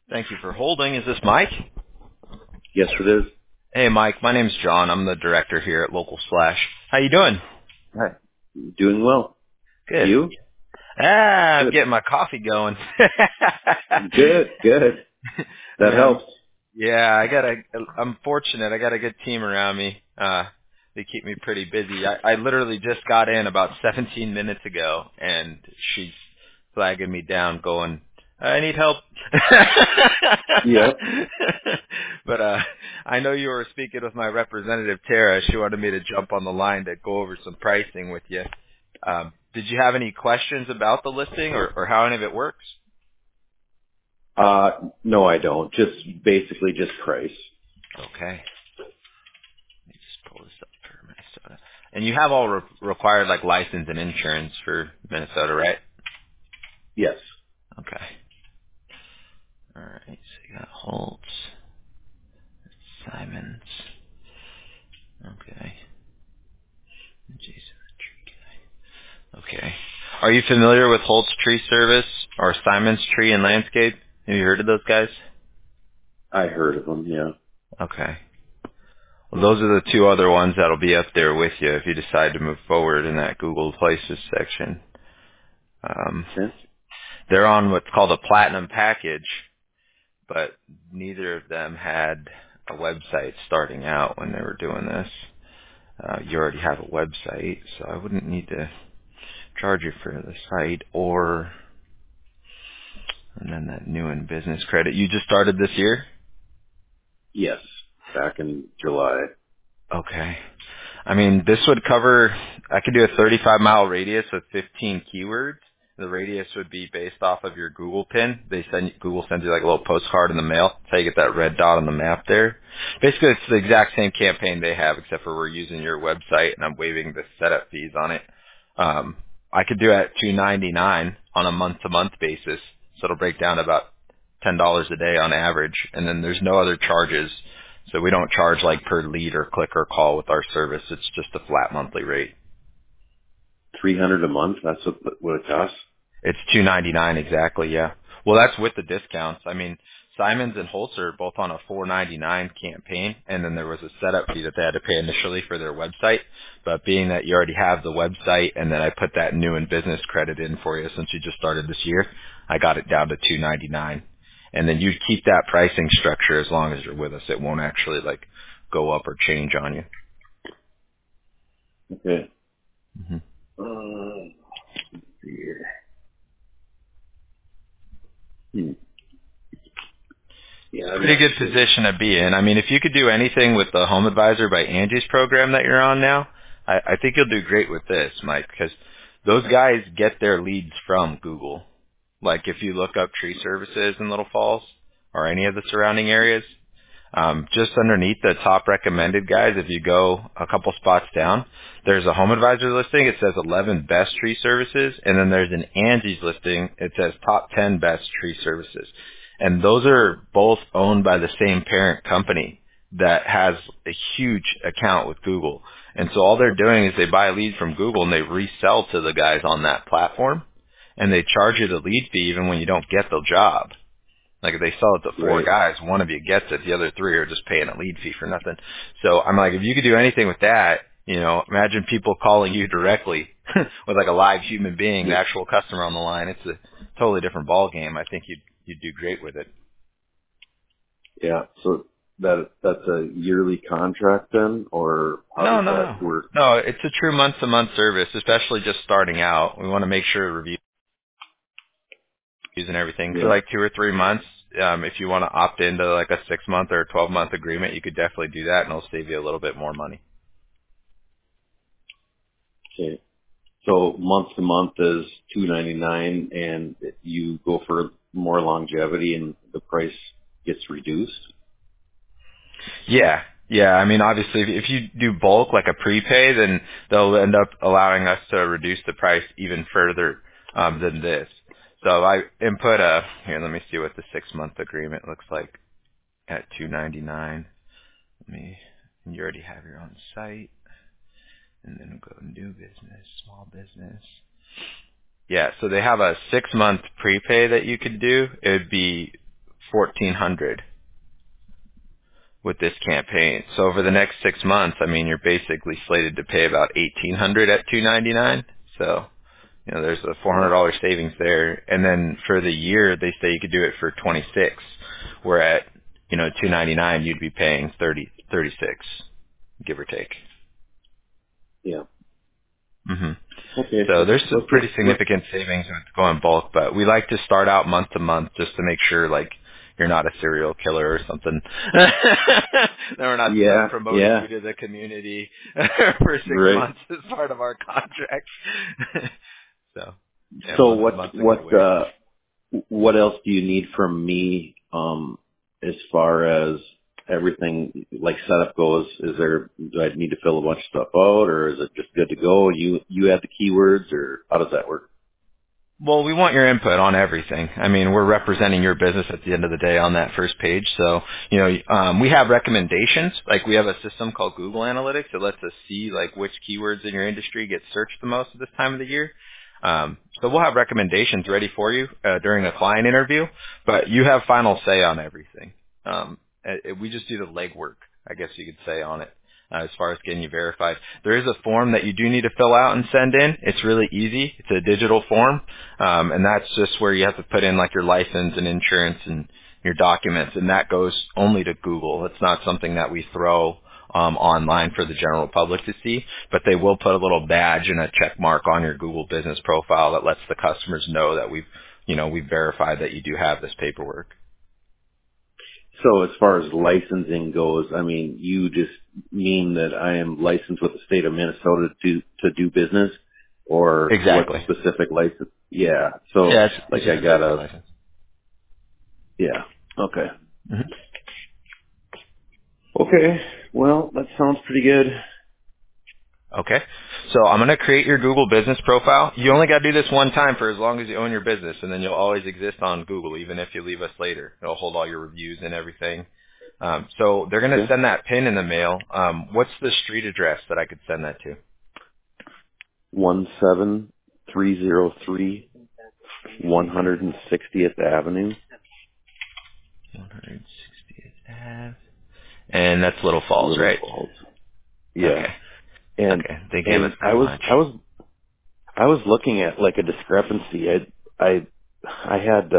Thank you for holding. Is this Mike? Yes, it is. Hey, Mike. My name's John. I'm the director here at Local Splash. How you doing? Hi. Doing well. Good. You? I'm Good. getting my coffee going. Good. I That mean, helps. I'm fortunate. I got a good team around me. They keep me pretty busy. I literally just got in about 17 minutes ago, and she's flagging me down, going, "I need help." Yeah. But I know you were speaking with my representative Tara. She wanted me to jump on the line to go over some pricing with you. Did you have any questions about the listing or how any of it works? No, I don't. Basically just price. Okay. Let me just pull this up for Minnesota. And you have all required like license and insurance for Minnesota, right? Yes. Okay. All right. So you got Holtz, Simons. Okay. Jason the Tree Guy. Okay. Are you familiar with Holtz Tree Service or Simons Tree and Landscape? Have you heard of those guys? I heard of them, yeah. Okay. Well, those are the two other ones that'll be up there with you if you decide to move forward in that Google Places section. Okay. They're on what's called a platinum package, but neither of them had a website starting out when they were doing this. You already have a website, so I wouldn't need to charge you for the site and then that new in business credit. You just started this year? Yes. Back in July. Okay. I mean, this would cover, I could do a 35-mile radius with 15 keywords. The radius would be based off of your Google pin. Google sends you like a little postcard in the mail. That's how you get that red dot on the map there. Basically, it's the exact same campaign they have, except for we're using your website and I'm waiving the setup fees on it. I could do it at $2.99 on a month-to-month basis, so it'll break down to about $10 a day on average, and then there's no other charges. So we don't charge like per lead or click or call with our service. It's just a flat monthly rate. 300 a month, that's what it costs? It's $2.99 exactly, yeah. Well, that's with the discounts. I mean, Simons and Holtz are both on a $4.99 campaign, and then there was a setup fee that they had to pay initially for their website. But being that you already have the website, and then I put that new in business credit in for you since you just started this year, I got it down to $2.99. And then you keep that pricing structure as long as you're with us. It won't actually like go up or change on you. Okay. hmm Here. Hmm. Yeah, I'm Pretty not good sure. position to be in. I mean, if you could do anything with the Home Advisor by Angie's program that you're on now, I think you'll do great with this, Mike, because those guys get their leads from Google. Like if you look up tree services in Little Falls or any of the surrounding areas, just underneath the top recommended guys, if you go a couple spots down, there's a Home Advisor listing. It says 11 best tree services, and then there's an Angie's listing. It says top 10 best tree services. And those are both owned by the same parent company that has a huge account with Google. And so all they're doing is they buy leads from Google and they resell to the guys on that platform, and they charge you the lead fee even when you don't get the job. Like if they sell it to four Right. guys, one of you gets it, the other three are just paying a lead fee for nothing. So I'm like, if you could do anything with that, imagine people calling you directly with like a live human being, the Yeah. actual customer on the line. It's a totally different ball game. I think you'd do great with it. Yeah. So that's a yearly contract then, or how No, does no, that no. work? No, it's a true month-to-month service, especially just starting out. We want to make sure reviews and everything. For Yeah. like 2 or 3 months, if you want to opt into like a 6-month or a 12-month agreement, you could definitely do that, and it'll save you a little bit more money. Okay. So month to month is $2.99, and you go for more longevity, and the price gets reduced. Yeah. Yeah. I mean, obviously, if you do bulk, like a prepay, then they'll end up allowing us to reduce the price even further than this. So I input here, let me see what the 6-month agreement looks like at $2.99. And you already have your own site. And then we'll go new business, small business. Yeah, so they have a 6-month prepay that you could do. It would be $1,400 with this campaign. So over the next 6 months, I mean, you're basically slated to pay about $1,800 at $299. So, there's a $400 savings there. And then for the year, they say you could do it for 26, where at, $299, you'd be paying 36, give or take. Yeah. hmm Okay. So there's some pretty significant savings with going bulk, but we like to start out month to month just to make sure, like, you're not a serial killer or something. That we're not promoting you to the community for 6 months as part of our contract. So, so what else do you need from me as far as everything like setup goes? Do I need to fill a bunch of stuff out, or is it just good to go? You add the keywords, or how does that work? Well, we want your input on everything. I mean, we're representing your business at the end of the day on that first page. So, we have recommendations. Like, we have a system called Google Analytics that lets us see, like, which keywords in your industry get searched the most at this time of the year. So we'll have recommendations ready for you during a client interview, but you have final say on everything. We just do the legwork, I guess you could say, on it. As far as getting you verified. There is a form that you do need to fill out and send in. It's really easy. It's a digital form, and that's just where you have to put in like your license and insurance and your documents, and that goes only to Google. It's not something that we throw online for the general public to see, but they will put a little badge and a check mark on your Google business profile that lets the customers know that we've verified that you do have this paperwork. So as far as licensing goes, I mean, you just mean that I am licensed with the state of Minnesota to do business, or exactly. What specific license? Yeah. So yeah, like I got a license. Yeah. Okay. Mm-hmm. Okay. Well, that sounds pretty good. Okay. So I'm going to create your Google business profile. You only got to do this one time for as long as you own your business, and then you'll always exist on Google, even if you leave us later. It'll hold all your reviews and everything. So they're going to send that pin in the mail. What's the street address that I could send that to? 17303 160th Avenue. 160th Ave. And that's Little Falls, right? Falls. Yeah. Okay. And okay. They gave us I was looking at like a discrepancy. I had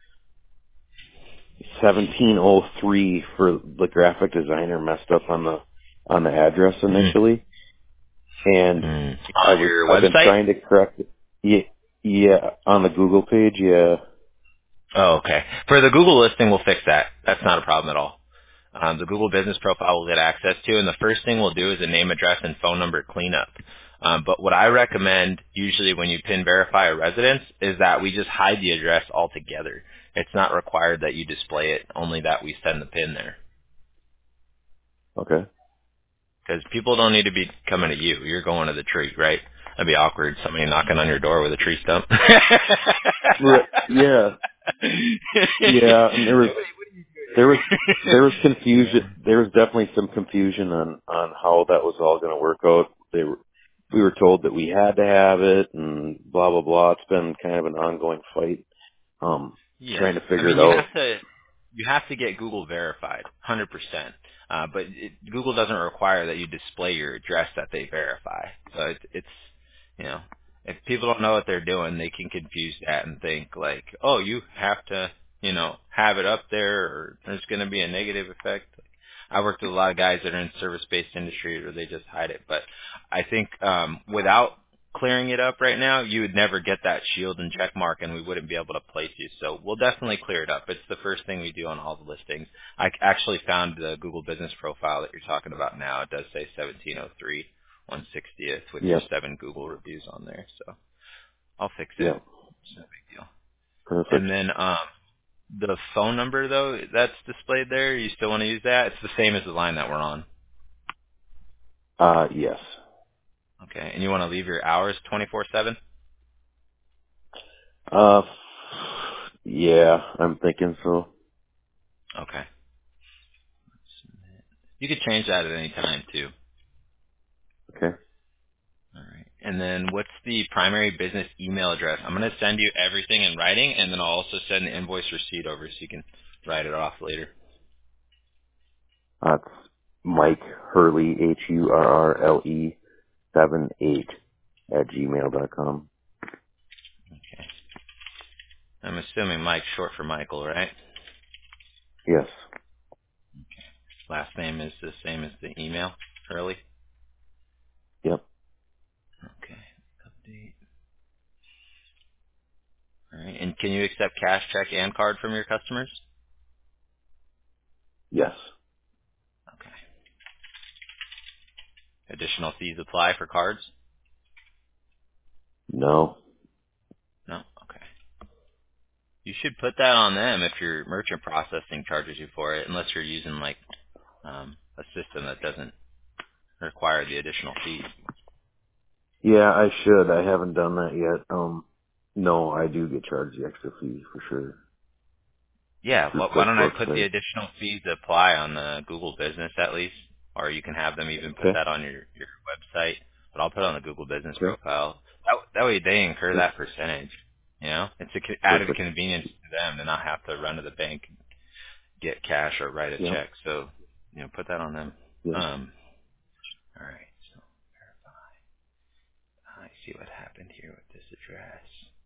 1703 for the graphic designer messed up on the address initially, and on your I've website? been trying to correct it. Yeah, on the Google page. Yeah. Oh, okay. For the Google listing, we'll fix that. That's not a problem at all. The Google business profile we'll get access to, and the first thing we'll do is a name, address, and phone number cleanup. But what I recommend usually when you PIN verify a residence is that we just hide the address altogether. It's not required that you display it, only that we send the PIN there. Okay. Because people don't need to be coming to you. You're going to the tree, right? That'd be awkward. Somebody knocking on your door with a tree stump. Yeah. Yeah, and there was confusion. There was definitely some confusion on how that was all going to work out. We were told that we had to have it, and blah blah blah. It's been kind of an ongoing fight, trying to figure it out. You have to get Google verified, 100%. But Google doesn't require that you display your address that they verify. So it's if people don't know what they're doing, they can confuse that and think like, oh, you have to, have it up there, or there's going to be a negative effect. I worked with a lot of guys that are in service-based industry where they just hide it. But I think without clearing it up right now, you would never get that shield and check mark, and we wouldn't be able to place you. So we'll definitely clear it up. It's the first thing we do on all the listings. I actually found the Google business profile that you're talking about now. It does say 1703 160th with your 7 Google reviews on there. So I'll fix it. Yeah. It's no big deal. Perfect. And then the phone number, though, that's displayed there, you still want to use that? It's the same as the line that we're on. Yes. Okay. And you want to leave your hours 24/7? Yeah, I'm thinking so. Okay. You could change that at any time, too. Okay. All right. And then what's the primary business email address? I'm going to send you everything in writing, and then I'll also send the invoice receipt over so you can write it off later? It's Mike Hurley, HURRLE 78 at gmail.com. Okay. I'm assuming Mike's short for Michael, right? Yes. Last name is the same as the email, Hurley? Yep. Okay. Update. All right. And can you accept cash, check, and card from your customers? Yes. Okay. Additional fees apply for cards? No. No? Okay. You should put that on them if your merchant processing charges you for it, unless you're using like a system that doesn't require the additional fees. Yeah, I should. I haven't done that yet. No, I do get charged the extra fee for sure Yeah, through why don't I QuickBooks. put the additional fees that apply on the Google Business at least, or you can have them even put Okay. that on your website, but I'll put it on the Google Business Okay. profile. That way they incur Okay. that percentage. You know, it's a added Perfect. convenience to them to not have to run to the bank, get cash, or write a Yeah. check. So, put that on them. Yeah. All right. So I see what happened here with this address.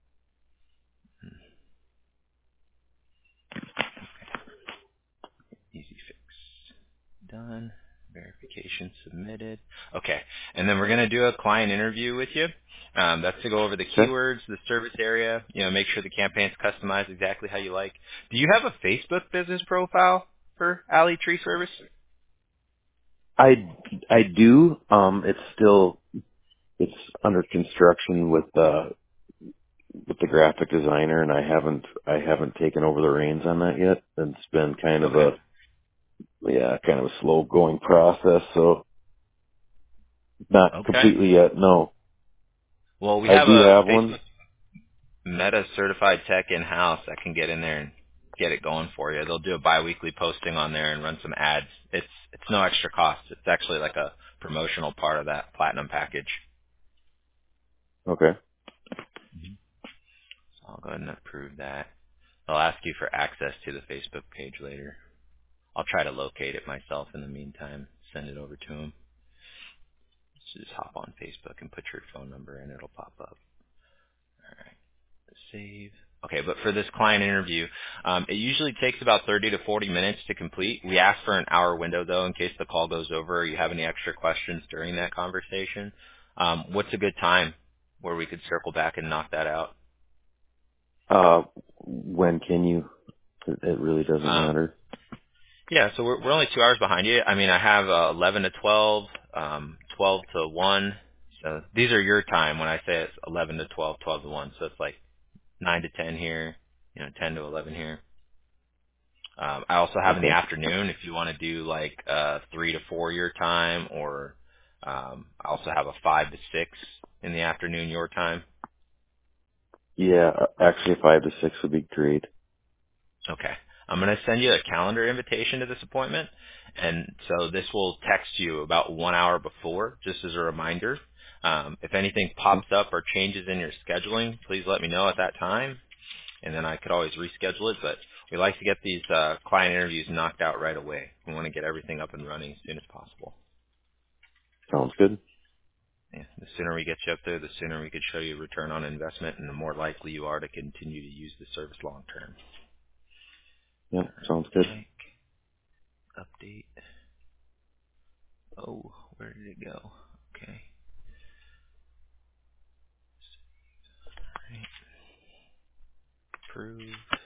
Easy fix. Done. Verification submitted. Okay. And then we're going to do a client interview with you. That's to go over the Okay. keywords, the service area, make sure the campaign's customized exactly how you like. Do you have a Facebook business profile for Alley Tree Service? I do. It's under construction with the graphic designer, and I haven't taken over the reins on that yet. And it's been kind of Okay. a slow going process. So not Okay. completely yet. No, Well, we I have do a have Facebook one. Meta certified tech in-house that can get in there and get it going for you. They'll do a biweekly posting on there and run some ads. It's no extra cost. It's actually like a promotional part of that platinum package. Okay. So I'll go ahead and approve that. They'll ask you for access to the Facebook page later. I'll try to locate it myself in the meantime. Send it over to them. So just hop on Facebook and put your phone number in. It'll pop up. All right. Save. Okay, but for this client interview, it usually takes about 30 to 40 minutes to complete. We ask for an hour window, though, in case the call goes over or you have any extra questions during that conversation. What's a good time where we could circle back and knock that out? When can you? It really doesn't matter. Yeah, so we're only 2 hours behind you. I mean, I have 11 to 12, 12 to 1. So these are your time when I say it's 11 to 12, 12 to 1. So it's like 9 to 10 here, 10 to 11 here. I also have in the Okay. afternoon if you want to do like 3 to 4 your time, or I also have a 5 to 6 in the afternoon your time. Yeah, actually 5 to 6 would be great. Okay. I'm going to send you a calendar invitation to this appointment, and so this will text you about 1 hour before, just as a reminder. If anything pops up or changes in your scheduling, please let me know at that time, and then I could always reschedule it. But we like to get these client interviews knocked out right away. We want to get everything up and running as soon as possible. Sounds good. Yeah, the sooner we get you up there, the sooner we could show you return on investment, and the more likely you are to continue to use the service long term. Yep, All sounds good. right, Mike, update. Oh, where did it go? Okay. Right. Approve.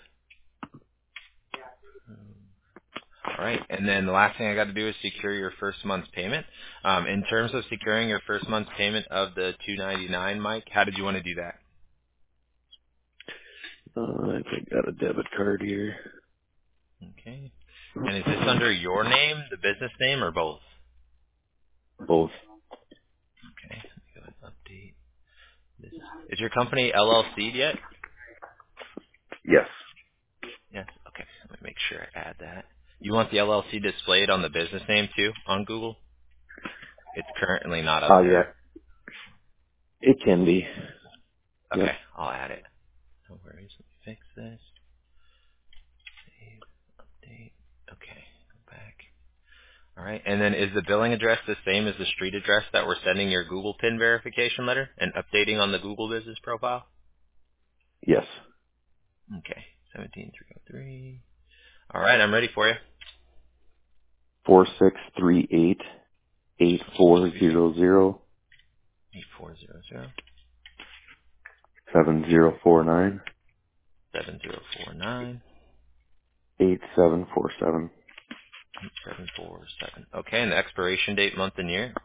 All right. And then the last thing I got to do is secure your first month's payment. In terms of securing your first month's payment of the $299, Mike, how did you want to do that? I think I got a debit card here. Okay. And is this under your name, the business name, or both? Both. Okay. Let me go ahead and update this. Is your company LLC'd yet? Yes. Yes. Okay. Let me make sure I add that. You want the LLC displayed on the business name too on Google? It's currently not up Yeah. there. It can be. Okay. Yep. I'll add it. No worries. Let me fix this. Save. right. And then is the billing address the same as the street address that we're sending your Google PIN verification letter and updating on the Google business profile? Yes. Okay. 17303. All right, I'm ready for you. 4638 8400 8400 7049 7049 8747 8747. Okay, and the expiration date, month and year?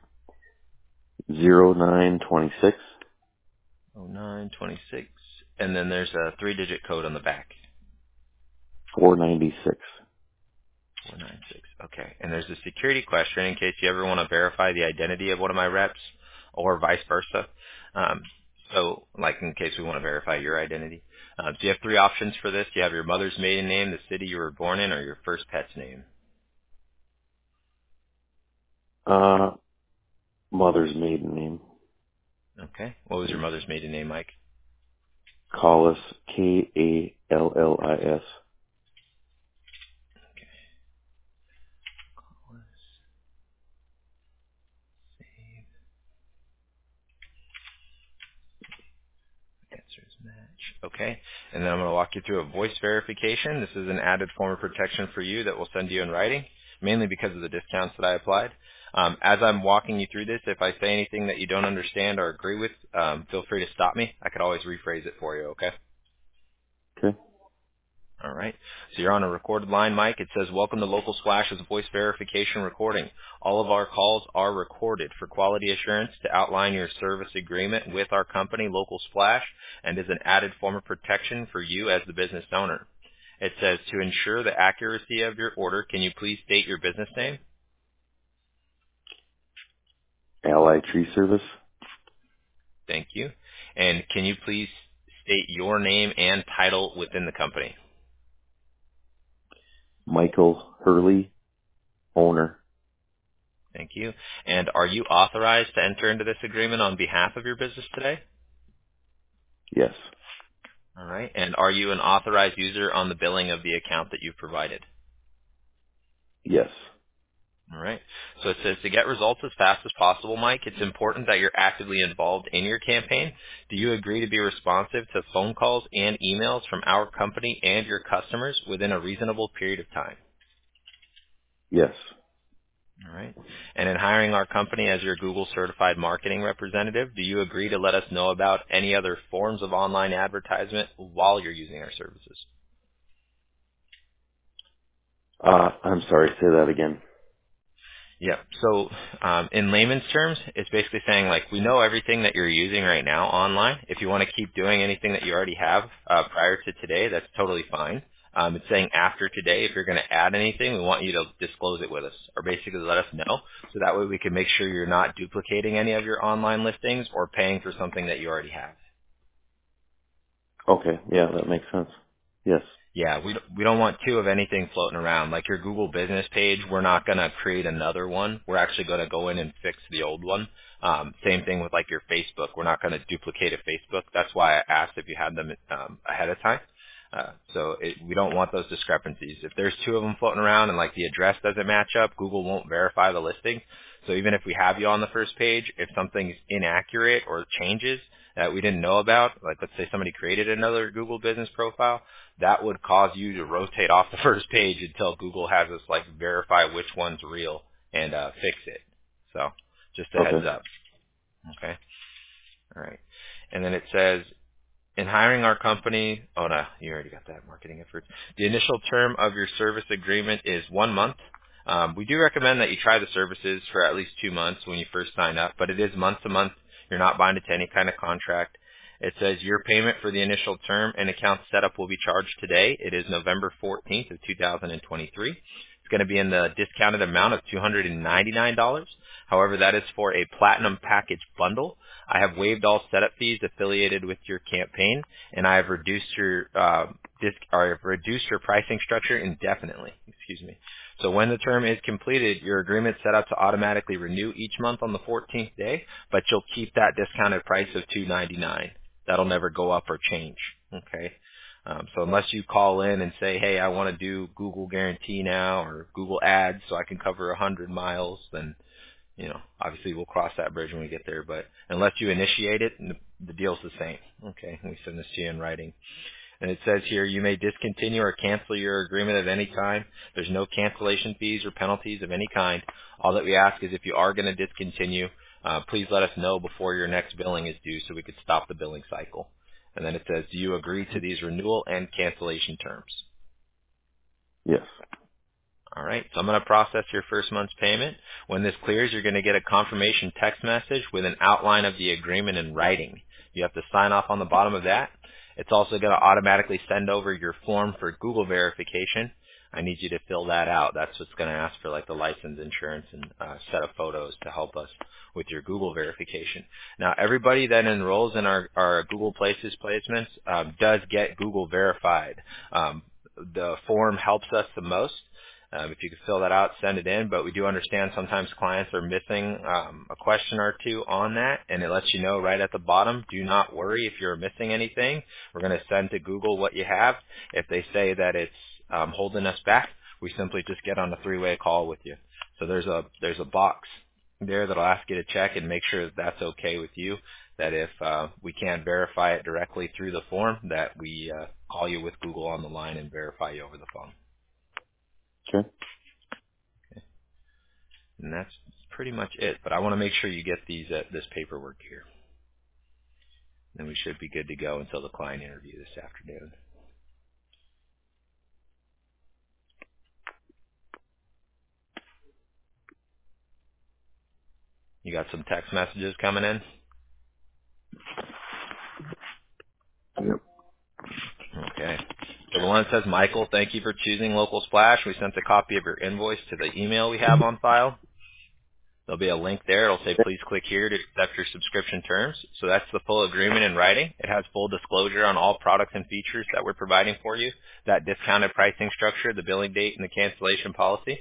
0926 0926. And then there's a 3-digit code on the back. 496. 496. Okay. And there's a security question in case you ever want to verify the identity of one of my reps or vice versa. So, like in case we want to verify your identity. So you have 3 options for this. You have your mother's maiden name, the city you were born in, or your first pet's name. Mother's maiden name. Okay. What was your mother's maiden name, Mike? Kallis, Kallis. Okay. Answers match. Okay. And then I'm going to walk you through a voice verification. This is an added form of protection for you that we'll send you in writing, mainly because of the discounts that I applied. As I'm walking you through this, if I say anything that you don't understand or agree with, feel free to stop me. I could always rephrase it for you, okay? Okay. All right. So you're on a recorded line, Mike. It says, welcome to Local Splash's voice verification recording. All of our calls are recorded for quality assurance to outline your service agreement with our company, Local Splash, and is an added form of protection for you as the business owner. It says, to ensure the accuracy of your order, can you please state your business name? Allied Tree Service. Thank you. And can you please state your name and title within the company? Michael Hurley, owner. Thank you. And are you authorized to enter into this agreement on behalf of your business today? Yes. All right. And are you an authorized user on the billing of the account that you've provided? Yes. All right. So it says to get results as fast as possible, Mike, it's important that you're actively involved in your campaign. Do you agree to be responsive to phone calls and emails from our company and your customers within a reasonable period of time? Yes. All right. And in hiring our company as your Google certified marketing representative, do you agree to let us know about any other forms of online advertisement while you're using our services? I'm sorry, say that again. Yeah. So in layman's terms, it's basically saying, like, we know everything that you're using right now online. If you want to keep doing anything that you already have prior to today, that's totally fine. It's saying after today, if you're going to add anything, we want you to disclose it with us, or basically let us know, so that way we can make sure you're not duplicating any of your online listings or paying for something that you already have. Okay. Yeah, that makes sense. Yes. Yeah, we don't want 2 of anything floating around. Like your Google business page, we're not going to create another one. We're actually going to go in and fix the old one. Same thing with like your Facebook. We're not going to duplicate a Facebook. That's why I asked if you had them ahead of time. We don't want those discrepancies. If there's 2 of them floating around and like the address doesn't match up, Google won't verify the listing. So even if we have you on the first page, if something's inaccurate or changes that we didn't know about, like let's say somebody created another Google business profile, that would cause you to rotate off the first page until Google has us like verify which one's real and fix it. So just a heads Okay. up. Okay. All right. And then it says, in hiring our company, oh no, you already got that, marketing efforts. The initial term of your service agreement is 1 month. We do recommend that you try the services for at least 2 months when you first sign up, but it is month to month. You're not binded to any kind of contract. It says your payment for the initial term and account setup will be charged today. It is November 14th of 2023. It's going to be in the discounted amount of $299. However, that is for a platinum package bundle. I have waived all setup fees affiliated with your campaign, and I have reduced your pricing structure indefinitely. Excuse me. So when the term is completed, your agreement is set up to automatically renew each month on the 14th day, but you'll keep that discounted price of $299. That'll never go up or change. Okay. So unless you call in and say, hey, I want to do Google Guarantee now or Google Ads so I can cover 100 miles, then, obviously we'll cross that bridge when we get there. But unless you initiate it, the deal's the same. Okay, we send this to you in writing. And it says here, you may discontinue or cancel your agreement at any time. There's no cancellation fees or penalties of any kind. All that we ask is if you are going to discontinue, please let us know before your next billing is due so we could stop the billing cycle. And then it says, do you agree to these renewal and cancellation terms? Yes. All right, so I'm going to process your first month's payment. When this clears, you're going to get a confirmation text message with an outline of the agreement in writing. You have to sign off on the bottom of that. It's also going to automatically send over your form for Google verification. I need you to fill that out. That's what's going to ask for like the license, insurance, and set of photos to help us with your Google verification. Now, everybody that enrolls in our Google Places placements does get Google verified. The form helps us the most. If you could fill that out, send it in. But we do understand sometimes clients are missing a question or two on that, and it lets you know right at the bottom. Do not worry if you're missing anything. We're going to send to Google what you have. If they say that it's holding us back, we simply just get on a three-way call with you. So there's a box there that'll ask you to check and make sure that that's okay with you. That if we can't verify it directly through the form, that we call you with Google on the line and verify you over the phone. Okay. And that's pretty much it. But I want to make sure you get this paperwork here. Then we should be good to go until the client interview this afternoon. You got some text messages coming in? Yep. Okay. So the one that says, Michael, thank you for choosing Local Splash. We sent a copy of your invoice to the email we have on file. There'll be a link there. It'll say, please click here to accept your subscription terms. So that's the full agreement in writing. It has full disclosure on all products and features that we're providing for you, that discounted pricing structure, the billing date, and the cancellation policy.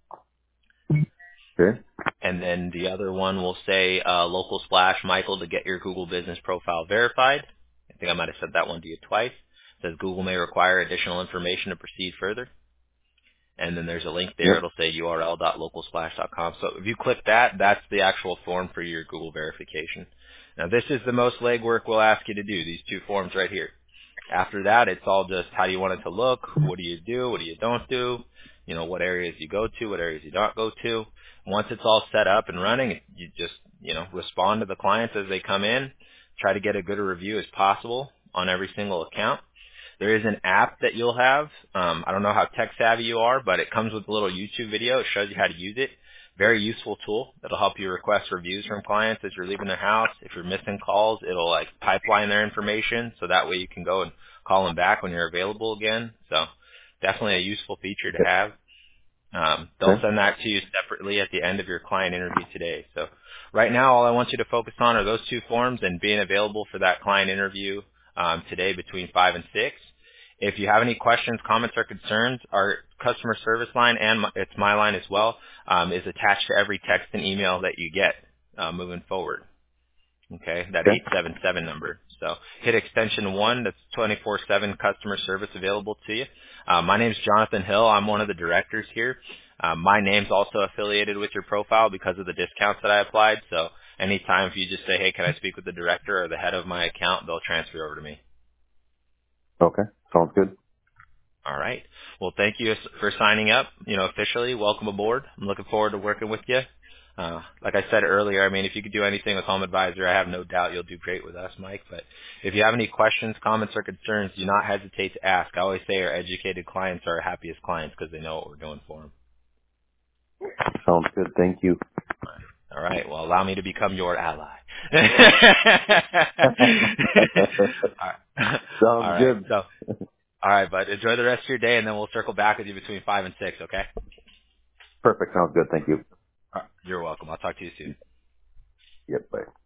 Okay. And then the other one will say, Local Splash, Michael, to get your Google business profile verified. I think I might have said that one to you twice. It says Google may require additional information to proceed further. And then there's a link there. Yep. It'll say url.localsplash.com. So if you click that, that's the actual form for your Google verification. Now, this is the most legwork we'll ask you to do, these two forms right here. After that, it's all just how do you want it to look, what do you do, what do you don't do, what areas you go to, what areas you don't go to. Once it's all set up and running, you just, respond to the clients as they come in, try to get as good a review as possible on every single account. There is an app that you'll have. I don't know how tech savvy you are, but it comes with a little YouTube video. It shows you how to use it. Very useful tool that'll help you request reviews from clients as you're leaving their house. If you're missing calls, it'll pipeline their information so that way you can go and call them back when you're available again. So definitely a useful feature to have. They'll send that to you separately at the end of your client interview today. So right now, all I want you to focus on are those two forms and being available for that client interview today between 5 and 6. If you have any questions, comments, or concerns, our customer service line, and it's my line as well, is attached to every text and email that you get moving forward. Okay, that 877 number. So hit extension 1. That's 24/7 customer service available to you. My name's Jonathan Hill. I'm one of the directors here. My name's also affiliated with your profile because of the discounts that I applied. So anytime if you just say, hey, can I speak with the director or the head of my account, they'll transfer over to me. Okay. Sounds good. All right. Well, thank you for signing up, officially. Welcome aboard. I'm looking forward to working with you. Like I said earlier, if you could do anything with Home Advisor, I have no doubt you'll do great with us, Mike. But if you have any questions, comments, or concerns, do not hesitate to ask. I always say our educated clients are our happiest clients because they know what we're doing for them. Sounds good. Thank you. All right. Well, allow me to become your ally. Sounds good. So, all right, bud. Enjoy the rest of your day, and then we'll circle back with you between 5 and 6, okay? Perfect. Sounds good. Thank you. You're welcome. I'll talk to you soon. Yep. Bye.